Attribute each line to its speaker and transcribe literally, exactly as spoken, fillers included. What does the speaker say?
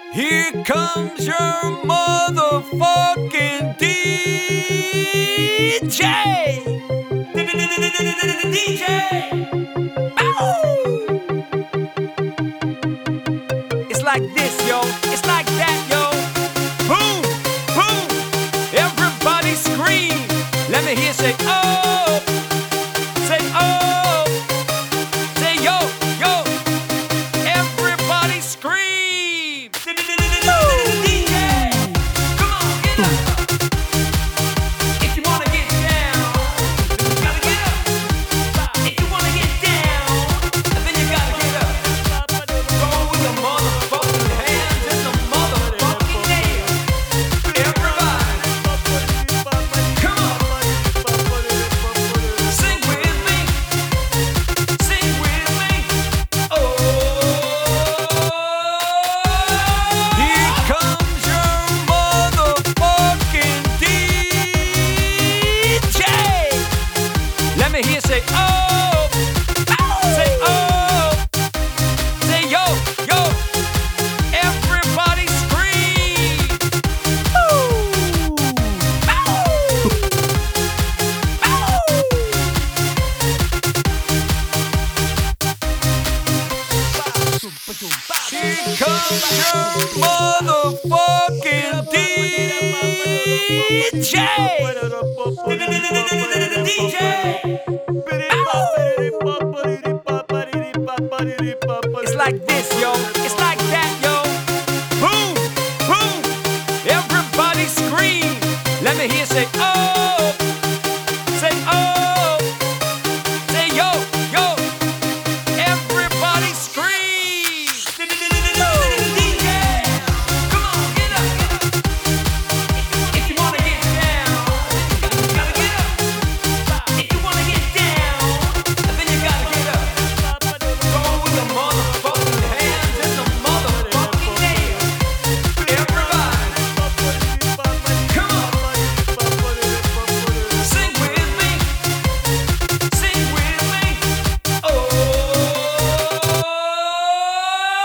Speaker 1: Here comes your motherfucking D J. D J. Bow. It's like this, yo. It's like that, yo. Boom, boom. Everybody scream. Let me hear say, oh. Say, oh. Say, yo, yo. Everybody scream. Here say oh, oh, say oh, say yo, yo, everybody scream. Ooh. Ow. Ow. Here comes your motherfucking D J. D J. It's like this, yo.